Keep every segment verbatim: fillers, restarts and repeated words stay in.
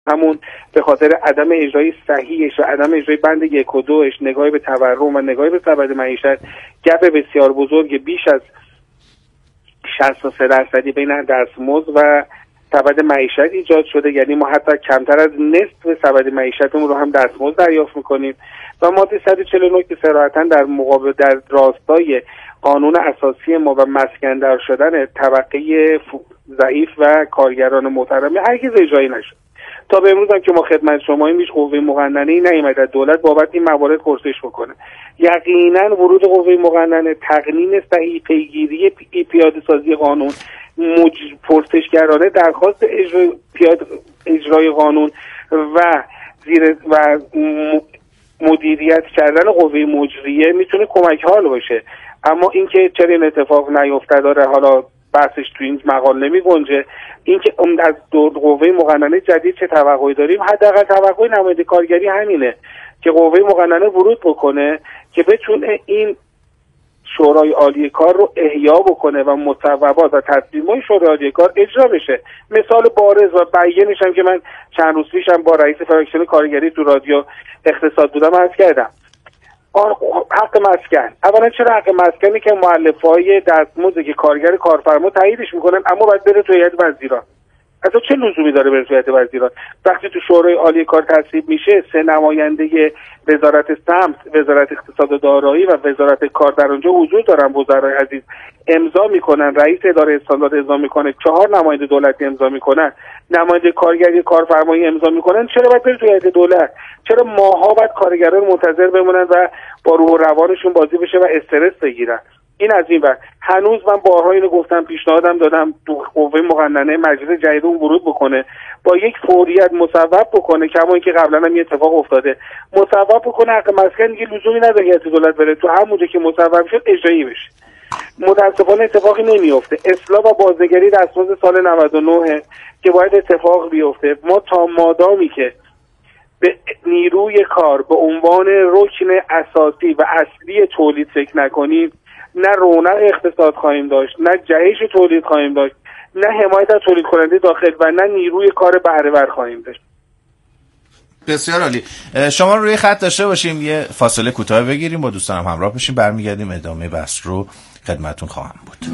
همون به خاطر عدم اجرای صحیحش و عدم اجرای بند یک و دوش، نگاه به تورم و نگاه به سبد معیشت، گپ بسیار بزرگ بیش از شصت و سه درصدی بین دستمزد و سبد معیشت ایجاد شده. یعنی ما حتی کمتر از نصف سبد معیشتمون رو هم دستمزد دریافت میکنیم. و ماده صد و چهل و نه که صراحتاً در مقابل در راستای قانون اساسی ما و مسکندر شدن طبقه ضعیف و کارگران محترم هرگز اجرایی نشد. تا به امروز هم که ما خدمت شما هیچ قوه مقننه‌ای نیامده دولت بابت این موارد پرسش بکنه. یقینا ورود قوه مقننه، تقنین صحیح، پیگیری پی پیاده سازی قانون، مج... پرسشگرانه درخواست اجرای پیاده... اجرای قانون و زیر و مدیریت کردن قوه مجریه میتونه کمک حال باشه. اما اینکه چرا این اتفاق نیفتاد داره حالا بحثش تو این مقال نمی گنجه. اینکه از دو قوه مقننه جدید چه توقعی داریم؟ حداقل توقع نماینده کارگری همینه که قوه مقننه ورود بکنه که بتونه این شورای عالی کار رو احیا بکنه و مصوبات و تصمیمات شورای عالی کار اجرا بشه. مثال بارز و بیانش هم که من چند روز پیشم با رئیس فراکسیون کارگری تو رادیو اقتصاد بودم عرض کردم. حق مسکن، اولا چرا حق مسکنی که مؤلفه‌های دستمزدی که کارگر کارفرما تاییدش میکنن اما باید بره تو هیئت وزیران؟ اصلا چه لزومی داره بره تو هیئت وزیران؟ وقتی تو شورای عالی کار تصویب میشه، سه نماینده وزارت سمت، وزارت اقتصاد و دارایی و وزارت کار در اونجا حضور دارن، وزرای عزیز امضا میکنن، رئیس اداره استاندارد امضا میکنه، چهار نماینده دولتی امضا میکنن، نماینده کارگری کارفرمایی امضا میکنن. چرا باید بره تو هیئت دولت؟ چرا ماها باید کارگران منتظر بمونن و با روح و روانشون بازی بشه و استرس بگیرن؟ این از این بعد هنوز من بارها اینو گفتم، پیشنهادم دادم تو قوه مقننه مجلس جدید اون ورود بکنه، با یک فوریت مصوب بکنه، کما اینکه قبلا هم یه اتفاق افتاده، مصوب بکنه حق مسکن دیگه لزومی نداره هیئت دولت بره، تو همونجا که مصوب شد اجرایی بشه. متاسفانه اتفاقی نمیفته. اصلاح و بازنگری دستمزد سال نود و نه که باید اتفاق بیفته. ما تا مادامی که به نیروی کار به عنوان رکن اساسی و اصلی تولید فکر نکنیم، نه رونق اقتصاد خواهیم داشت، نه جهش تولید خواهیم داشت، نه حمایت از تولید کننده داخل و نه نیروی کار بهره ور خواهیم داشت. بسیار عالی. شما روی خط داشته باشیم، یه فاصله کوتاه بگیریم، با دوستانم همراه بشیم، برمیگردیم ادامه بحث رو خدمتتون خواهم بود.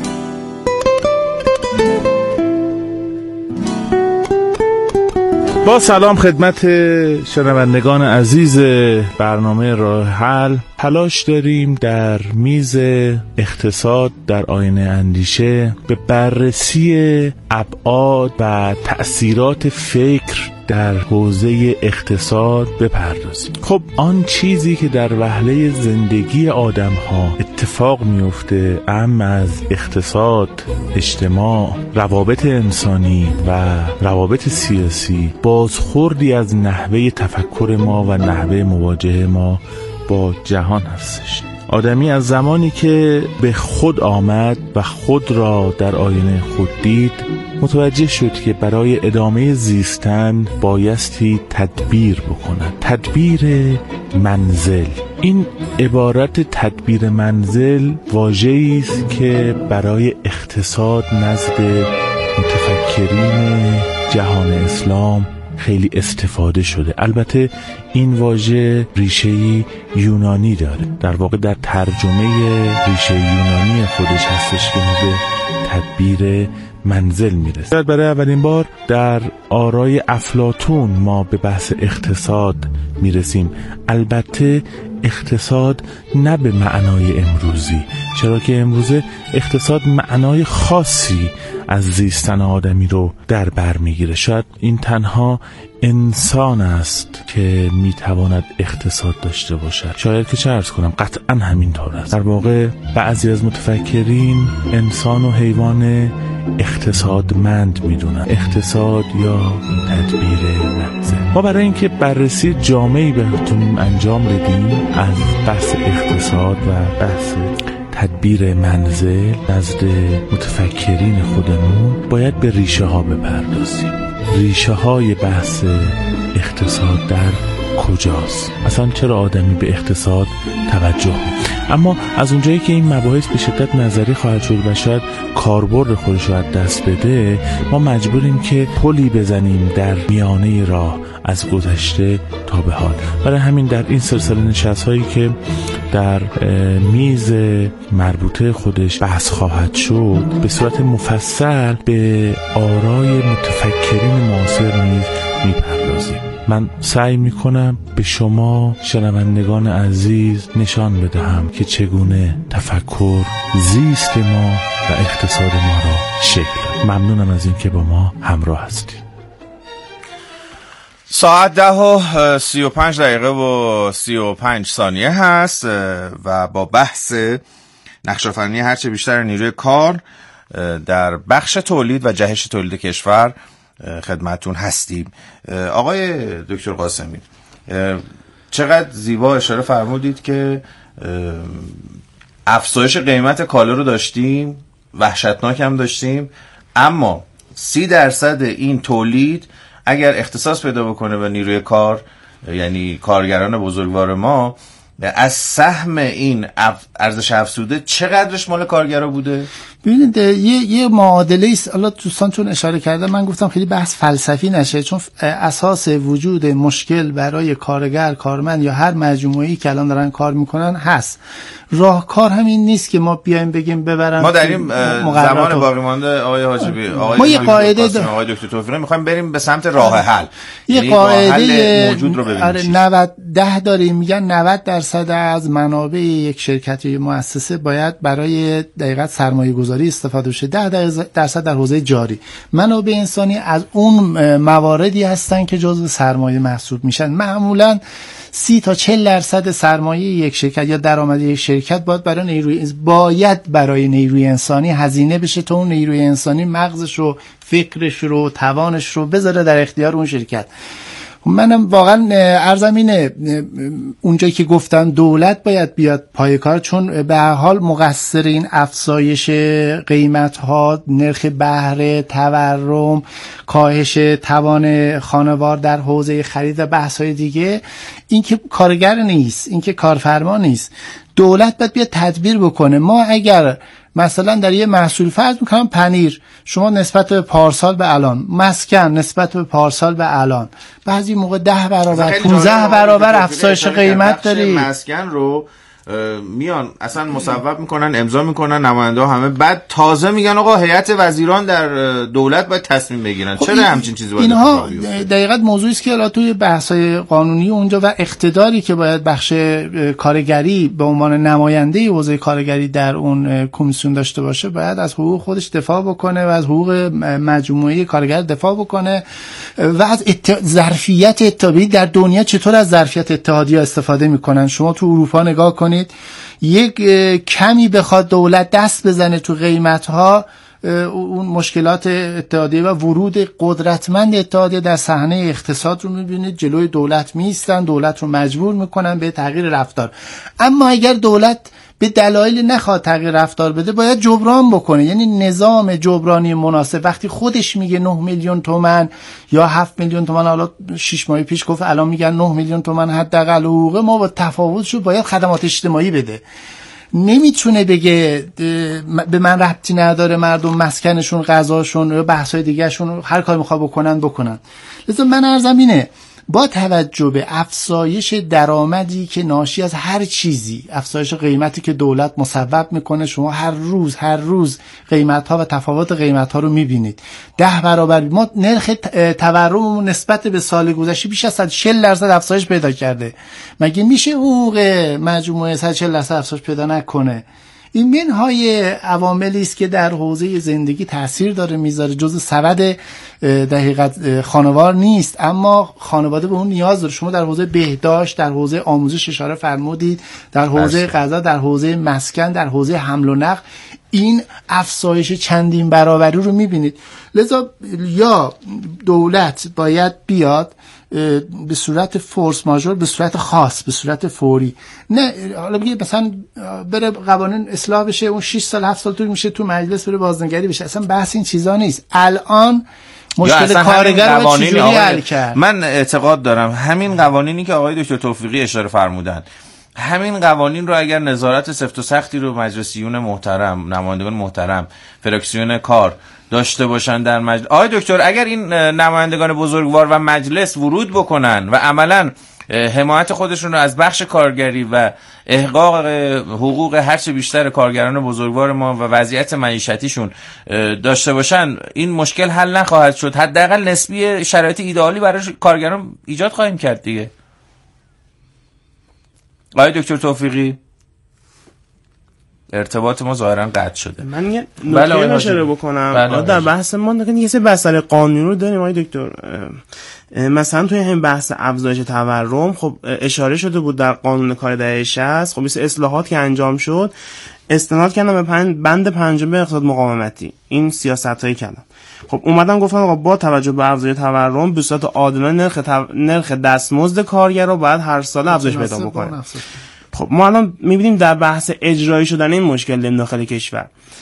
با سلام خدمت شنوندگان عزیز برنامه راه حل. تلاش داریم در میز اقتصاد در آینه اندیشه به بررسی ابعاد و تأثیرات فکر در حوزه اقتصاد بپردازیم. خب آن چیزی که در وهله زندگی آدم ها اتفاق میفته، اهم از اقتصاد، اجتماع، روابط انسانی و روابط سیاسی، بازخوردی از نحوه تفکر ما و نحوه مواجهه ما با جهان هستش. آدمی از زمانی که به خود آمد و خود را در آینه خود دید، متوجه شد که برای ادامه زیستن بایستی تدبیر بکند. تدبیر منزل. این عبارت تدبیر منزل واژه‌ای است که برای اقتصاد نزد متفکرین جهان اسلام خیلی استفاده شده. البته این واژه ریشه‌ای یونانی داره. در واقع در ترجمه ریشه یونانی خودش هستش که ما به تدبیر منزل میرسه. برای اولین بار در آرای افلاطون ما به بحث اقتصاد میرسیم. البته اقتصاد نه به معنای امروزی، چرا که امروزه اقتصاد معنای خاصی از زیستن آدمی رو در بر میگیره. شاید این تنها انسان است که میتواند اقتصاد داشته باشد. شاید که چه عرض کنم، قطعا همینطور است. در واقع بعضی از متفکرین انسان و حیوان اقتصادمند میدونن، اقتصاد یا تدبیر منزل. ما برای اینکه بررسی جامعی بتونیم انجام بدیم از بحث اقتصاد و بحث تدبیر منزل نزد متفکرین خودمون، باید به ریشه ها بپردازیم. ریشه های بحث اقتصاد در کجاست؟ اصلا چرا آدمی به اقتصاد توجه میکنه؟ اما از اونجایی که این مباحث به شدت نظری خواهد شد و شاید کاربرد خودش رو از دست بده، ما مجبوریم که پلی بزنیم در میانه راه از گذشته تا به حال. برای همین در این سلسله نشست‌هایی که در میز مربوطه خودش بحث خواهد شد، به صورت مفصل به آرای متفکرین معاصر نیز میپردازیم. من سعی میکنم به شما شنوندگان عزیز نشان بدهم که چگونه تفکر زیست ما و اقتصاد ما را شکل داد. ممنونم از این که با ما همراه هستید. ساعت ده و سی و پنج دقیقه و سی و پنج ثانیه هست و با بحث نقش‌آفرینی هرچه بیشتر نیروی کار در بخش تولید و جهش تولید کشور خدمتون هستیم. آقای دکتر قاسمی، چقدر زیبا اشاره فرمودید که افزایش قیمت کالا رو داشتیم، وحشتناک هم داشتیم، اما سی درصد این تولید اگر اختصاص پیدا بکنه به نیروی کار، یعنی کارگران بزرگوار ما، از سهم این ارزش افزوده چقدرش مال کارگرا بوده؟ ببینید یه یه معادله است. حالا دوستان چون اشاره کردن، من گفتم خیلی بحث فلسفی نشه، چون اساس وجود مشکل برای کارگر، کارمند یا هر مجموعه‌ای که الان دارن کار میکنن هست. راهکار همین نیست که ما بیایم بگیم ببرن. ما در این زمان باقی مانده آقای حاجبی، آقای ما یه قاعده داریم، آقای دکتر توفیقی، میخوایم بریم به سمت راه حل. یه قاعده موجود رو ببینیم. آره نود ده داریم، میگن نود درصد از منابع یک شرکت یا مؤسسه باید برای دقیقاً سرمایه گذاری استفاده بشه، ده درصد در حوزه جاری. منابع انسانی از اون مواردی هستن که جزو سرمایه محسوب میشن. معمولاً سی تا چهل درصد سرمایه یک شرکت یا درآمد یک شرکت باید برای نیروی باید برای نیروی انسانی هزینه بشه تا اون نیروی انسانی مغزش رو، فکرش رو، توانش رو بذاره در اختیار اون شرکت. منم واقعا عرضم اینه، اونجایی که گفتن دولت باید بیاد پای کار، چون به هر حال مقصر این افزایش قیمت ها، نرخ بهره، تورم، کاهش توان خانوار در حوزه خرید و بحث های دیگه، این که کارگر نیست، این که کارفرما نیست. دولت باید بیاد تدبیر بکنه. ما اگر مثلا در یه محصول فرض میکنم پنیر، شما نسبت به پارسال به الان، مسکن نسبت به پارسال به الان، بعضی موقع ده برابر پونزده برابر افزایش قیمت داری. مسکن رو میان اصلا مصوب میکنن، امضا میکنن نماینده ها همه، بعد تازه میگن آقا هیئت وزیران در دولت باید تصمیم بگیرن. چرا همچین چیزی باید اینها دقیقاً موضوعی است که الان توی بحث‌های قانونی اونجا و اقتداری که باید بخش کارگری به عنوان نماینده حوزه کارگری در اون کمیسیون داشته باشه، باید از حقوق خودش دفاع بکنه و از حقوق مجموعه کارگر دفاع بکنه و از ات... ظرفیت اتحادیه در دنیا چطور از ظرفیت اتحادیه استفاده میکنن. شما تو اروپا نگاه کنید، یک کمی بخواد دولت دست بزنه تو قیمت‌ها، اون مشکلات اتحادیه و ورود قدرتمند اتحادیه در صحنه اقتصاد رو می‌بینید، جلوی دولت میستن، دولت رو مجبور میکنن به تغییر رفتار. اما اگر دولت به دلایل نخواد تغییر رفتار بده، باید جبران بکنه، یعنی نظام جبرانی مناسب. وقتی خودش میگه نه میلیون تومان یا هفت میلیون تومان، حالا شش ماه پیش گفت الان میگن نه میلیون تومان حداقل حقوق ما، با تفاوتشو باید خدمات اجتماعی بده. نمیتونه بگه به من ربطی نداره، مردم مسکنشون، غذاشون یا بحث‌های دیگه‌شون هر کاری میخواد بکنن بکنن. لذا من عرضم اینه، با توجه به افزایش درآمدی که ناشی از هر چیزی، افزایش قیمتی که دولت مصوب میکنه، شما هر روز هر روز قیمت‌ها و تفاوت قیمت‌ها رو میبینید، ده برابر. ما نرخ تورم نسبت به سال گذشته بیش از صد و چهل درصد افزایش پیدا کرده. مگه میشه حقوق مجموعه صد و چهل درصد افزایش پیدا نکنه؟ این منهای عواملی است که در حوزه زندگی تاثیر داره میذاره. جزء سبد دقیقاً خانوار نیست، اما خانواده به اون نیاز داره. شما در حوزه بهداشت، در حوزه آموزش اشاره فرمودید، در حوزه غذا، در حوزه مسکن، در حوزه حمل و نقل، این افزایش چندین برابری رو میبینید. لذا یا دولت باید بیاد به صورت فورس ماژور، به صورت خاص، به صورت فوری، نه حالا بگید مثلا بره قوانین اصلاح بشه، اون شش سال هفت سال طول میشه، تو مجلس بره بازنگری بشه، اصلا بحث این چیزا نیست. الان مشکل کارگر رو چجوری حل کرد؟ من اعتقاد دارم همین قوانینی که آقای دکتر توفیقی اشاره فرمودن، همین قوانین رو اگر نظارت سفت و سختی رو مجلسیون محترم، نمایندگان محترم، فراکسیون کار داشته باشن در مجلس. آقای دکتر اگر این نمایندگان بزرگوار و مجلس ورود بکنن و عملاً حمایت خودشون رو از بخش کارگری و احقاق حقوق هرچه بیشتر کارگران بزرگوار ما و وضعیت معیشتیشون داشته باشن، این مشکل حل نخواهد شد. حداقل نسبی شرایط ایدئالی برای کارگران ایجاد خواهیم کرد دیگه. آقای دکتر توفیقی، ارتباط ما ظاهرا قطع شده. من یه نکته اشاره بکنم. بله در بحث ما یه سری مسائل قانونی رو داریم آقای دکتر. مثلا توی همین بحث افزایش تورم خب اشاره شده بود در قانون کار دهه شصت، خب این اصلاحات که انجام شد استناد کردن به بند پنجم اقتصاد مقاومتی، این سیاستایی کردن. خب اومدن گفتن آقا با توجه به افزایش تورم به صورت عادلانه نرخ تو... نرخ دستمزد کارگر رو باید هر سال افزایش پیدا بکنه. خب ما الان می‌بینیم در بحث اجرایی شدن این مشکل داخل کشور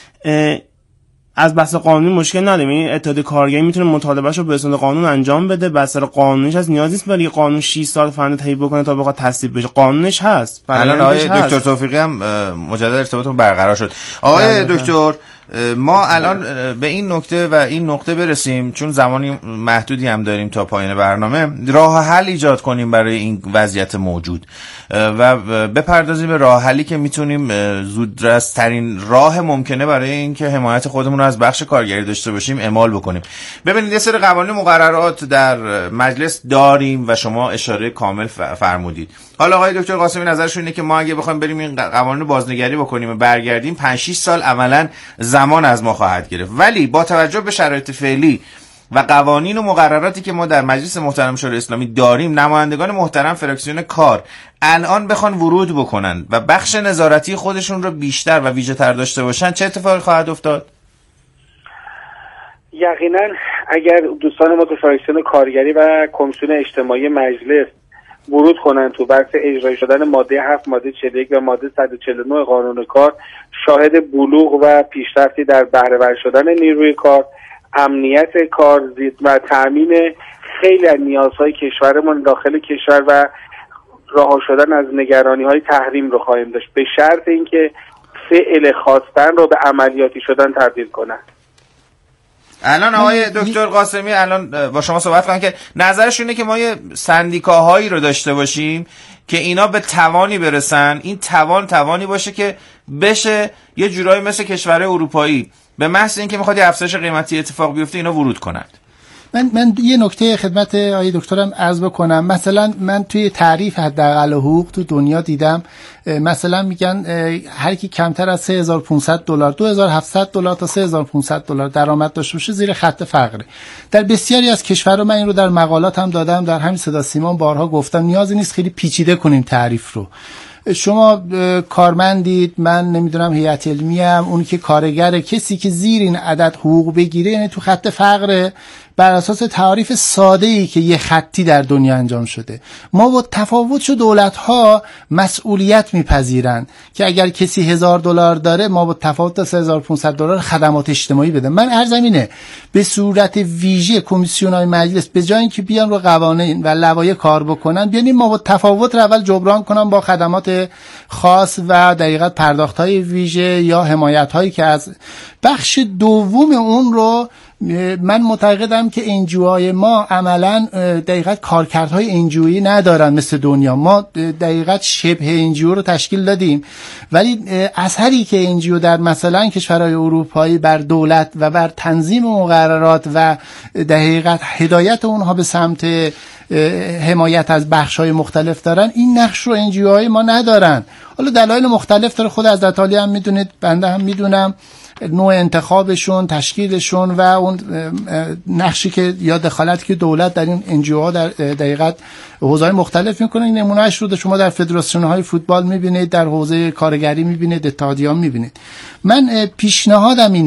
از بحث قانونی مشکل نداریم. این اتحادیه کارگری میتونه مطالبهشو به اساس قانون انجام بده، بحث قانونیش از نیاز نیست برای قانون شش سال فرآیند طی بکنه تا بخواد تصویب بشه، قانونش هست. الان آقای دکتر توفیقی هم مجدد ارتباطمون برقرار شد. آقای دکتر ما الان به این نکته و این نقطه برسیم، چون زمانی محدودی هم داریم تا پایان برنامه، راه حل ایجاد کنیم برای این وضعیت موجود و بپردازیم به راه حلی که میتونیم زودرس‌ترین راه ممکنه برای اینکه حمایت خودمون رو از بخش کارگری داشته باشیم اعمال بکنیم. ببینید یه سری قوانین مقررات در مجلس داریم و شما اشاره کامل فرمودید. حالا آقای دکتر قاسمی نظرشون اینه که ما اگه بخوایم بریم این قوانین رو بازنگری بکنیم و برگردیم پنج شش سال عملاً زمان از ما خواهد گرفت، ولی با توجه به شرایط فعلی و قوانین و مقرراتی که ما در مجلس محترم شورای اسلامی داریم، نمایندگان محترم فراکسیون کار الان بخوان ورود بکنن و بخش نظارتی خودشون رو بیشتر و ویژه‌تر داشته باشن، چه اتفاقی خواهد افتاد؟ یقینا اگر دوستان ما تو فراکسیون کارگری و کمیسیون اجتماعی مجلس ورود کنن تو بحث اجرایی شدن ماده هفت، ماده چهل و یک و ماده صد و چهل و نه قانون کار، شاهد بلوغ و پیشرفتی در بهره ور شدن نیروی کار، امنیت کار و تامین خیلی از نیازهای کشورمون داخل کشور و رها شدن از نگرانی‌های تحریم رو خواهیم داشت، به شرط اینکه فعل خواستن رو به عملیاتی شدن تبدیل کنن. الان آقای دکتر قاسمی الان با شما صحبت کنن که نظرش اینه که ما یه سندیکاهایی رو داشته باشیم که اینا به توانی برسن، این توان توانی باشه که بشه یه جورایی مثل کشورهای اروپایی به محض اینکه میخواد یه افزایش قیمتی اتفاق بیفته اینا ورود کنند. من من یه نکته خدمت آقای دکترم عرض بکنم. مثلا من توی تعریف حداقل حقوق تو دنیا دیدم، مثلا میگن هر کی کمتر از سه هزار و پانصد دلار، دو هزار و هفتصد دلار تا سه هزار و پانصد دلار درآمد داشته باشه زیر خط فقره. در بسیاری از کشورها، من این رو در مقالات هم دادم، در همین صدا سیما بارها گفتم، نیازی نیست خیلی پیچیده کنیم تعریف رو. شما کارمندید، من نمیدونم هیئت علمی ام، اون که کارگره، کسی که زیر این عدد حقوق بگیره یعنی تو خط فقره، بر اساس تعریف ساده‌ای که یه خطی در دنیا انجام شده. ما با تفاوتش دولت‌ها مسئولیت میپذیرن که اگر کسی هزار دلار داره ما با تفاوت سه هزار و پانصد دلار خدمات اجتماعی بده. من عرضم اینه به صورت ویژه کمیسیون‌های مجلس به جای اینکه بیان رو قوانین و لوایح کار بکنن، بیان ما با تفاوت رو اول جبران کنن با خدمات خاص و دقیقاً پرداخت‌های ویژه یا حمایت‌هایی که از بخش دوم اون رو. من معتقدم که انجوهای ما عملا دقیقاً کارکردهای انجویی ندارن مثل دنیا. ما دقیقاً شبه انجیو رو تشکیل دادیم، ولی اثری که انجیو در مثلا کشورهای اروپایی بر دولت و بر تنظیم مقررات و دقیقاً هدایت اونها به سمت حمایت از بخش‌های مختلف دارن، این نقش رو انجیوهای ما ندارن. حالا دلایل مختلف داره، خود حضرت عالی هم میدونید، بنده هم میدونم، نوع انتخابشون، تشکیلشون و اون نقشی که یا دخالتی که دولت در این انجیوها در دقیقت حوزه‌های مختلف میکنه. این نمونهش رو شما در فدراسیون‌های فوتبال میبینید، در حوزه کارگری میبینید، اتحادیه‌ها میبینید. من پیشنهادم اینه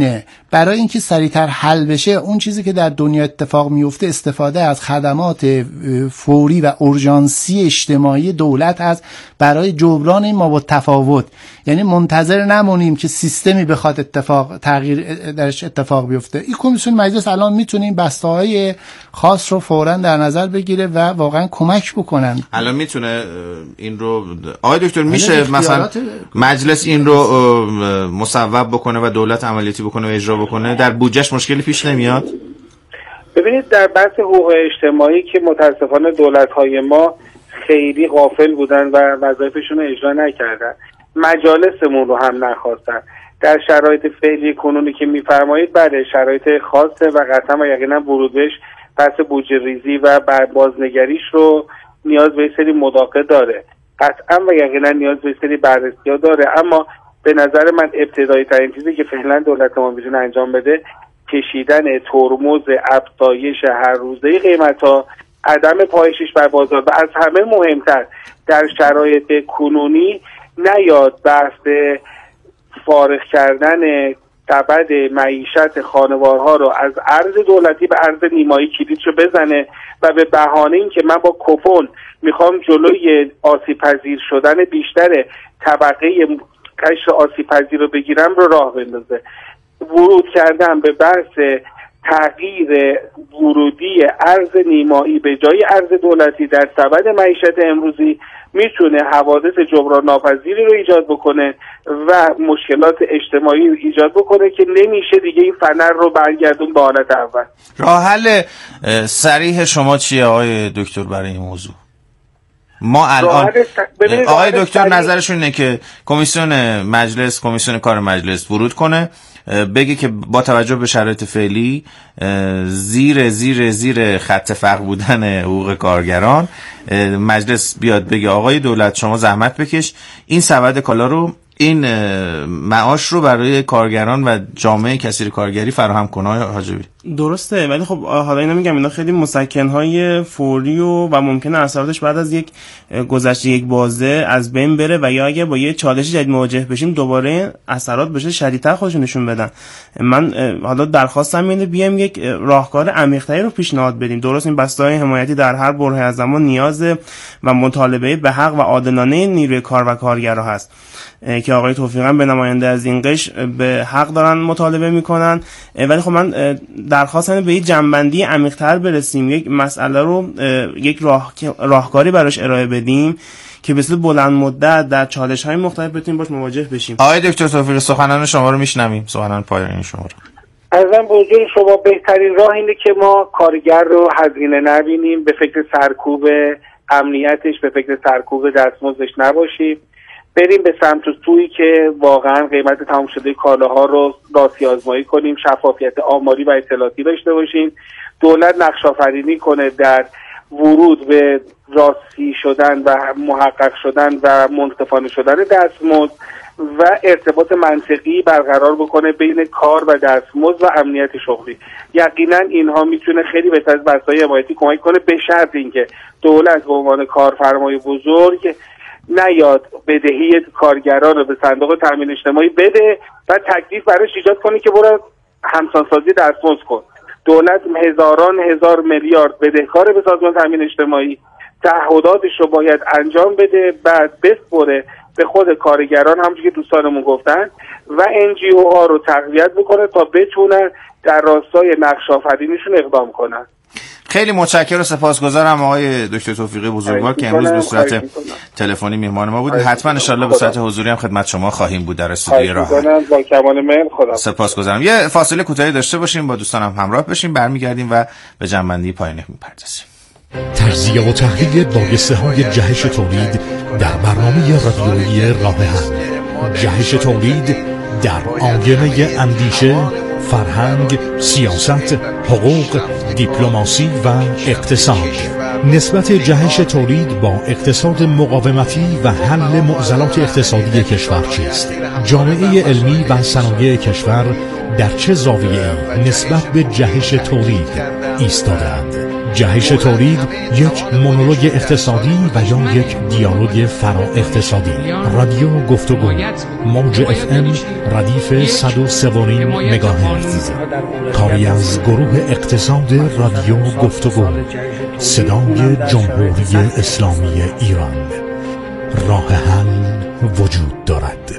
برای اینکه سریعتر حل بشه اون چیزی که در دنیا اتفاق میفته استفاده از خدمات فوری و اورژانسی اجتماعی دولت از برای جبران این ما با تفاوت. یعنی منتظر نمونیم که سیستمی بخواد اتفاق تغییر درش اتفاق بیفته. این کمیسیون مجلس الان میتونه این بسته‌های خاص رو فوراً در نظر بگیره و واقعا کمک بکنن. الان میتونه این رو آقای دکتر میشه مثلا مجلس این رو مصوب بکنه و دولت عملیاتی بکنه و اجرا بکنه؟ در بودجهش مشکلی پیش نمیاد؟ ببینید در بحث حقوق اجتماعی که متاسفانه دولت‌های ما خیلی غافل بودن و وظایفشون رو اجرا نکردن، مجالسمون رو هم نخواستن. در شرایط فعلی کنونی که میفرمایید بله شرایط خاصه و قطعا و یقینا ورود بهش پس بودجه ریزی و بازنگریش رو نیاز به سری مداقه داره، قطعا و یقینا نیاز به سری بررسی ها داره. اما به نظر من ابتدایی ترین چیزی که فعلا دولت ما میتونه انجام بده کشیدن ترمز افزایش هر روزه قیمت ها، عدم پایشش بر بازار و از همه مهمتر در شرایط کنونی نیاد بحث فارغ کردن سبد معیشت خانوارها رو از ارز دولتی به ارز نیمایی کلیدشو بزنه و به بهانه این که من با کوپن میخوام جلوی آسیب پذیر شدن بیشتر طبقه قشر آسیب پذیر رو بگیرم رو راه بندازه. ورود کردن به بحث تغییر ورودی ارز نیمایی به جای ارز دولتی در سبد معیشت امروزی میتونه حوادث جبران ناپذیری رو ایجاد بکنه و مشکلات اجتماعی رو ایجاد بکنه که نمیشه دیگه این فنر رو برگردون به حالت اول. راه حل صریح شما چیه آقای دکتر برای این موضوع؟ ما الان آقای دکتر نظرشون اینه که کمیسیون مجلس کمیسیون کار مجلس ورود کنه، بگه که با توجه به شرایط فعلی زیر زیر زیر خط فقر بودن حقوق کارگران مجلس بیاد بگه آقای دولت شما زحمت بکش این سبد کالا رو، این معاش رو برای کارگران و جامعه کثیر کارگری فراهم کنه. حاجبی درسته، ولی خب حالا اینا میگم اینا خیلی مسکن‌های فوری و و ممکنه اثراتش بعد از یک گذشته یک بازه از بین بره و یا اگه با یه چالش جدید مواجه بشیم دوباره اثرات بشه شدیدتر خودشون نشون بدن. من حالا درخواستم اینه بیام یک راهکار عمیق‌تری رو پیشنهاد بدیم. درست این بسته‌های حمایتی در هر برهه از زمان نیاز و مطالبه به حق و عادلانه نیروی کار و کارگرها هست که آقای توفیقی به نماینده از این قشر به حق دارن مطالبه میکنن، ولی خب من درخواستم به یک جنبندی عمیق‌تر برسیم، یک مسئله رو یک راه راهکاری براش ارائه بدیم که به صورت بلند مدت در چالش‌های مختلف بتونیم باش مواجه بشیم. آقای دکتر توفیقی سخنان شما رو میشنویم، سخنان پایانی شما رو. ازم به حضور شما بهترین راه اینه که ما کارگر رو هزینه نبینیم، به فکر سرکوب امنیتش، به فکر سرکوب دستمزدش نباشیم، بریم به سمت و سویی که واقعا قیمت تمام شده کالاها رو راستی آزمایی کنیم، شفافیت آماری و اطلاعاتی داشته باشیم، دولت نقش آفرینی کنه در ورود به راستی شدن و محقق شدن و منصفانه شدن دستمزد و ارتباط منطقی برقرار بکنه بین کار و دستمزد و امنیت شغلی. یقینا اینها میتونه خیلی بهتر از بحث‌های حمایتی کمک کنه، به شرط اینکه دولت به عنوان کارفرمای بزرگ نیاد بدهی کارگران رو به صندوق تامین اجتماعی بده و تکلیف براش ایجاد کنه که برو همسانسازی دستمزد کن. دولت هزاران هزار میلیارد بدهکار به سازمان تامین اجتماعی، تعهداتش رو باید انجام بده، بعد بسپره به خود کارگران همونجوری که دوستانمون گفتن و ان جی او ها رو تقویت بکنه تا بتونن در راستای نقش آفرینیشون اقدام کنن. خیلی متشکرم و سپاسگزارم آقای دکتر توفیقی بزرگوار که امروز به صورت تلفنی مهمان ما بودید. حتما ان شاءالله به صورت حضوری هم خدمت شما خواهیم بود در استودیو راه. با کمال میل. خدا سپاسگزارم. یه فاصله کوتاهی داشته باشیم، با دوستانم همراه بشیم، برمیگردیم و به جنبندی پایانی میپردازیم. تجزیه و تحلیل بایسته های جهش تولید در برنامه رادیویی راه حل. جهش تولید در آینه اندیشه، فرهنگ، سیاست، حقوق، دیپلماسی و اقتصاد. نسبت جهش تولید با اقتصاد مقاومتی و حل معضلات اقتصادی کشور چیست؟ جامعه علمی و صنایع کشور در چه زاویه‌ای نسبت به جهش تولید ایستادند؟ جهش تولید یک مونولوگ اقتصادی و یا یک دیالوگ فرا اقتصادی. رادیو گفتگو، موج اف ام ردیف صد و سه و نیم مگاهرتز. کاری از گروه اقتصاد رادیو گفتگو، صدای جمهوری اسلامی ایران. راه حل وجود دارد.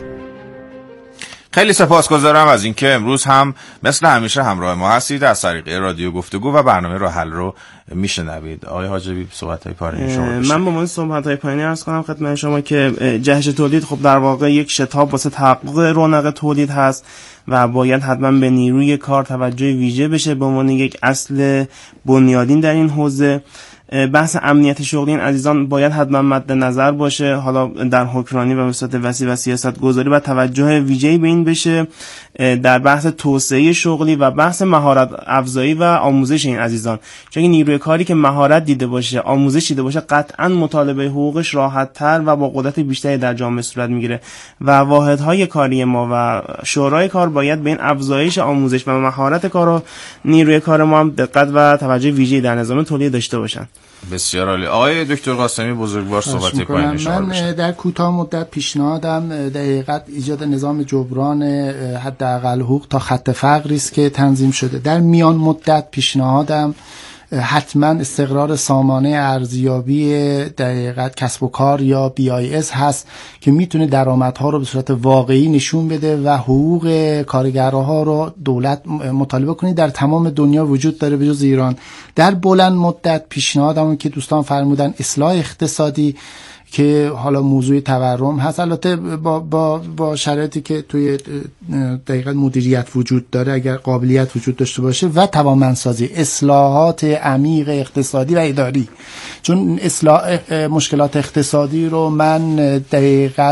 خیلی سپاسگزارم از اینکه امروز هم مثل همیشه همراه ما هستید. از طریق رادیو گفتگو و برنامه راه حل رو میشنوید. آقای حاجبی صحبت‌های پایانی شما بشه. من با من صحبت‌های پایانی عرض کنم خدمت شما که جهش تولید خب در واقع یک شتاب واسه تحقق رونق تولید هست و باید حتما به نیروی کار توجه ویژه بشه به عنوان یک اصل بنیادین در این حوزه. بحث امنیت شغلی این عزیزان باید حتما مد نظر باشه. حالا در حکمرانی و وسط وسیع و سیاست گذاری باید توجه ویژه‌ای به این بشه در بحث توسعه شغلی و بحث مهارت افزایی و آموزش این عزیزان، چون نیروی کاری که مهارت دیده باشه، آموزش دیده باشه، قطعا مطالبه حقوقش راحت‌تر و با قدرت بیشتری در جامعه صورت میگیره و واحدهای کاری ما و شورای کار باید به این افزایش آموزش و مهارت کار و نیروی کار ما هم دقت و توجه ویژه‌ای در نظام تولید داشته باشن. بسیار عالی. آقای دکتر قاسمی بزرگوار صحبت پایانی شما من بشه. در کوتاه مدت پیشنهادم دقیقاً ایجاد نظام جبران حداقل حقوق تا خط فقری است که تنظیم شده. در میان مدت پیشنهادم حتما استقرار سامانه ارزیابی دقیقاً کسب و کار یا بی آی اس هست که میتونه درآمدها رو به صورت واقعی نشون بده و حقوق کارگرها رو دولت مطالبه کنه. در تمام دنیا وجود داره به جز ایران. در بلند مدت پیشنهادمون که دوستان فرمودن اصلاح اقتصادی که حالا موضوع تورم هست، البته با با با شرایطی که توی دقیقاً مدیریت وجود داره اگر قابلیت وجود داشته باشه، و توانمندسازی، اصلاحات عمیق اقتصادی و اداری. چون اصلاح مشکلات اقتصادی رو من دقیقاً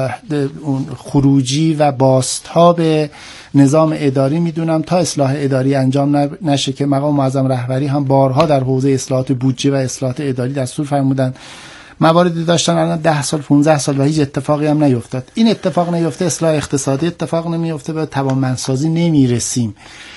اون خروجی و بازتاب نظام اداری میدونم تا اصلاح اداری انجام نشه که مقام معظم رهبری هم بارها در حوزه اصلاحات بودجه و اصلاحات اداری دستور فرمودن. مواردی داشتن الان ده سال پانزده سال و هیچ اتفاقی هم نیفتاد. این اتفاق نیفته، اصلاح اقتصادی اتفاق نمیفته، به توانمندسازی نمیرسیم.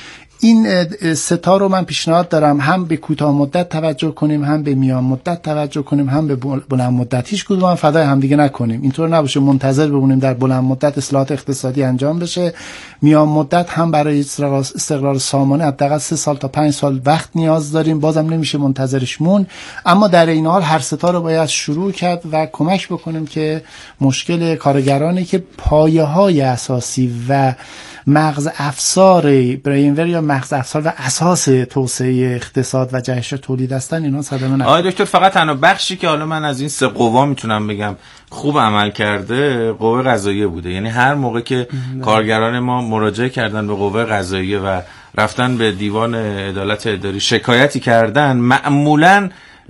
این ستا رو من پیشنهاد دارم هم به کوتاه مدت توجه کنیم، هم به میان مدت توجه کنیم، هم به بلند مدت. هیچ کدوم هم فدای هم دیگه نکنیم. اینطور نباشه منتظر بمونیم در بلند مدت اصلاحات اقتصادی انجام بشه، میان مدت هم برای استقرار سامانه حداقل سه سال تا پنج سال وقت نیاز داریم، بازم نمیشه منتظرش مون. اما در این حال هر ستا رو باید شروع کرد و کمک بکنیم که مشکل کارگرانی که پایه‌های اساسی و مغز افزار برینور یا مغز افزار و اساس توسعه اقتصاد و جهش تولید هستن، اینا صدمه نکنه. آقای دکتر فقط تنها بخشی که حالا من از این سه قوا میتونم بگم خوب عمل کرده قوه قضاییه بوده. یعنی هر موقع که ده. کارگران ما مراجعه کردن به قوه قضاییه و رفتن به دیوان عدالت اداری شکایتی کردن، معمولاً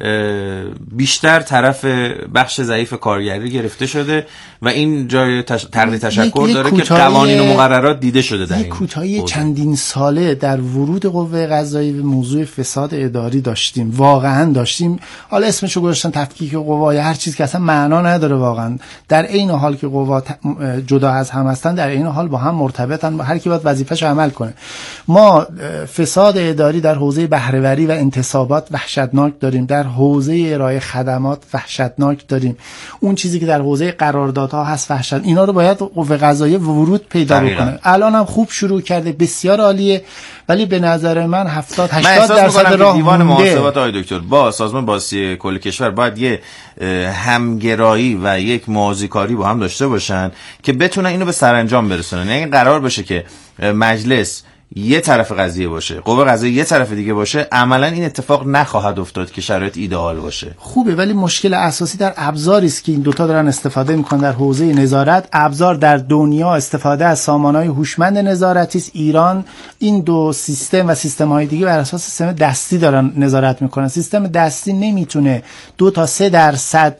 بیشتر طرف بخش ضعیف کارگری گرفته شده و این جای تش... تقدیر تشکر داره که قوانین و مقررات دیده شده در این کوتاهی چندین ساله در ورود قوه قضاییه به موضوع فساد اداری داشتیم، واقعا داشتیم. حالا اسمشو گذاشتن تفکیک قوا یا هر چیز که اصلا معنا نداره واقعا. در این حال که قوا جدا از هم هستن، در این حال با هم مرتبطن، هر کی باید وظیفه‌شو عمل کنه. ما فساد اداری در حوزه بهره‌وری و انتصابات وحشتناک داریم، در حوزه ارائه خدمات وحشتناک داریم، اون چیزی که در حوزه قراردادها هست وحشت. اینا رو باید قوه قضاییه ورود پیدا بکنه. الان هم خوب شروع کرده، بسیار عالیه، ولی به نظر من هفتاد هشتاد درصد راه دیوان محاسبات آقای دکتر با سازمان بازرسی کل کشور باید یه همگرایی و یک موازیکاری با هم داشته باشن که بتونن اینو به سرانجام برسونن. یعنی قرار بشه که مجلس یه طرف قضیه باشه، قوه قضاییه یه طرف دیگه باشه، عملا این اتفاق نخواهد افتاد که شرایط ایدئال باشه. خوبه، ولی مشکل اساسی در ابزاری است که این دوتا دارن استفاده میکنن در حوزه نظارت. ابزار در دنیا استفاده از سامانه‌های هوشمند نظارتی است. ایران این دو سیستم و سیستم‌های دیگه بر اساس سیستم دستی دارن نظارت میکنن. سیستم دستی نمیتونه دو تا سه درصد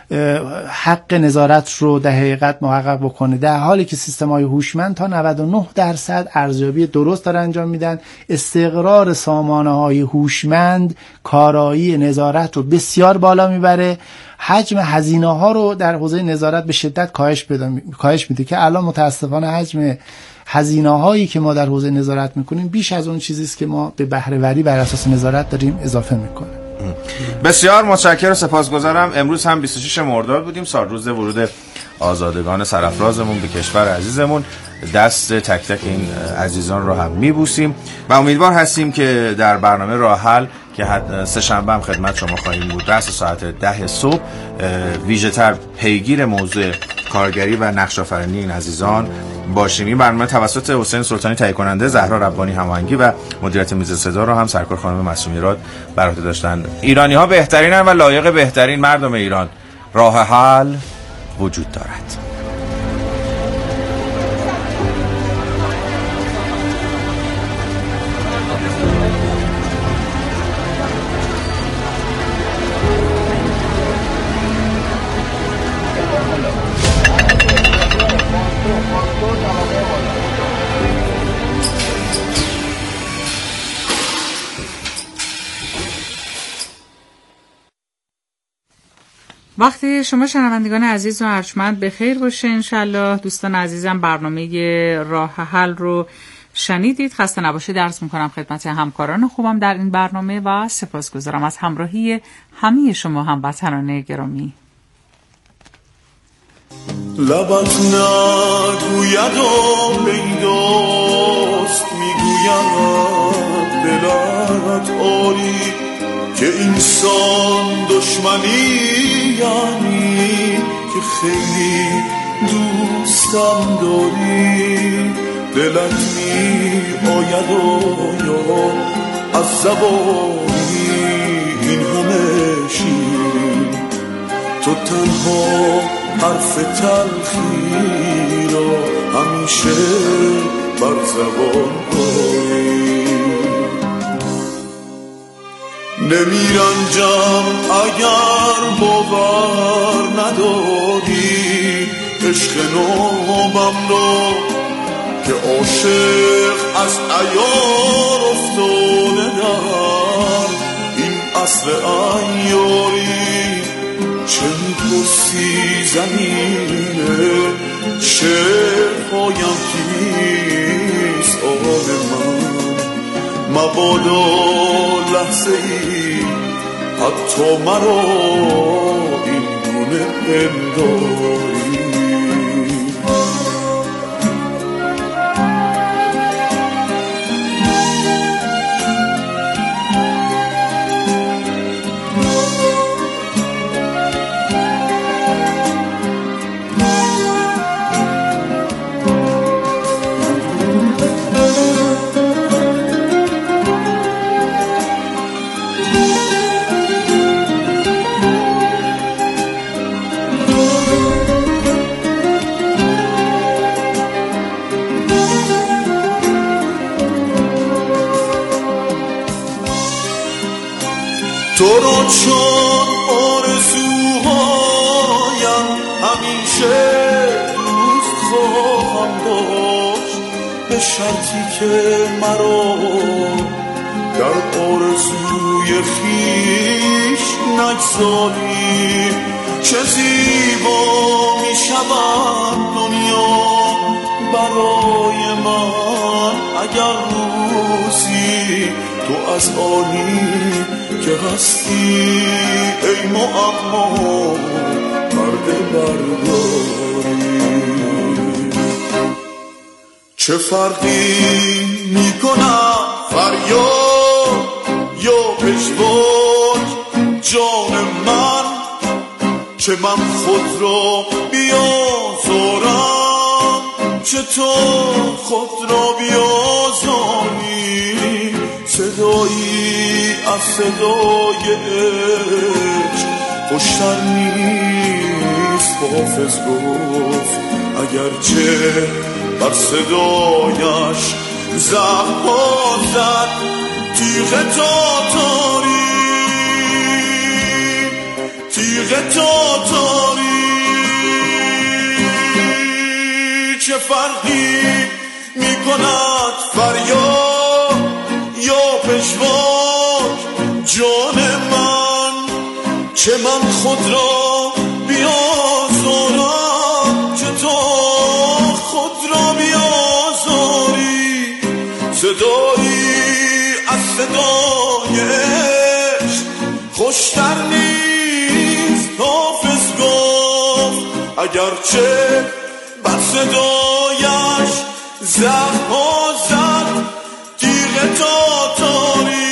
حق نظارت رو در حقیقت محقق بکنه، در حالی که سیستم‌های هوشمند تا نود و نه درصد ارزیابی درست دارن انجام میدن. استقرار سامانه‌های هوشمند کارایی نظارت رو بسیار بالا میبره، حجم هزینه‌ها رو در حوزه نظارت به شدت کاهش پیدا کاهش میده که الان متاسفانه حجم هزینه‌هایی که ما در حوزه نظارت میکنیم بیش از اون چیزی است که ما به بهره وری بر اساس نظارت داریم اضافه میکنیم. بسیار متشکرم و سپاسگزارم. امروز هم بیست و شش مرداد بودیم، سال روز ورود آزادگان سرافرازمون به کشور عزیزمون. دست تک تک این عزیزان رو هم میبوسیم و امیدوار هستیم که در برنامه راه حل که سه شنبه هم خدمت شما خواهیم بود رأس ساعت ده صبح ویژه‌تر پیگیر موضوع کارگری و نقش آفرینی این عزیزان باشیم. این برنامه توسط حسین سلطانی تهیه کننده، زهرا ربانی هماهنگی و مدیریت میز صدا رو هم سرکار خانم معصومی راد بر عهده داشتن. ایرانی ها بهترینن و لایق بهترین مردم ایران. راه حل وجود دارد. وقتی شما شنوندگان عزیز و ارجمند بخیر باشه انشالله. دوستان عزیزم برنامه راه حل رو شنیدید. خسته نباشید عرض میکنم خدمت همکاران خوبم در این برنامه و سپاسگزارم از همراهی همه شما هموطنان گرامی. لبت نگوید و پیداست میگوید دلت آری که اینسان دشمنی یعنی که خیلی دوستم داری. دلت می آید و یا از زبانی این همه شیرین تو تنها حرف تلخی را همیشه بر زبان داری. نمیرنجم اگر باور نداری عشق نوبم رو که عاشق از عیار افتاده در این عصر عیاری. چه میپرسی زمینه چه پایم کیست آب من مبادا لحظه ای حتی مرا این گونه پنداری. تو رو چون آرزوهایم همیشه دوست خواهم داشت به شرطی که مرا در آرزوی خیش نگذاری. چه زیبا می شود دنیا برای من اگر روزی تو از آنی که هستی ای معما پرده برداری. چه فرقی میکنم فریاد یا پژواک جان من چه من خود را بیازارم چه تو خود را بیازاری. صدایی از صدای عشق خوشتر نیست حافظ گفت اگرچه بر صدایش زهرها زد تیغ تاتاری تیغ تاتاری. چه فرقی میکند فریاد یا پژواک جان من چه من خود را بیازارم چه تو خود را بیازاری. اگرچه بر صدایش زخم ها زد تیغ تاتاری.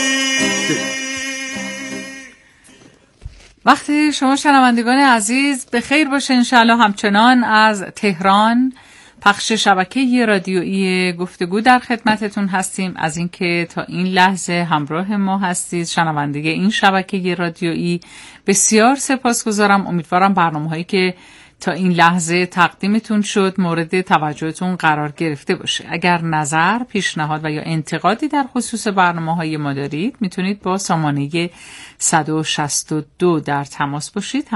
وقتی شما شنوندگان عزیز به خیر باشه انشاءالله. همچنان از تهران پخش شبکه رادیویی گفتگو در خدمتتون هستیم. از اینکه تا این لحظه همراه ما هستید شنونده این شبکه رادیویی بسیار سپاسگزارم. امیدوارم برنامه‌هایی که تا این لحظه تقدیمتون شد مورد توجهتون قرار گرفته باشه. اگر نظر، پیشنهاد و یا انتقادی در خصوص برنامه‌های ما دارید میتونید با سامانه صد و شصت و دو در تماس باشید.